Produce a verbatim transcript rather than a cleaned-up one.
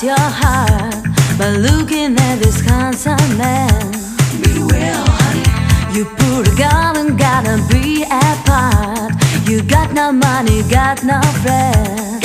your heart by looking at this handsome man. Be well, honey. You put a gun and gotta be apart. You got no money, got no friend.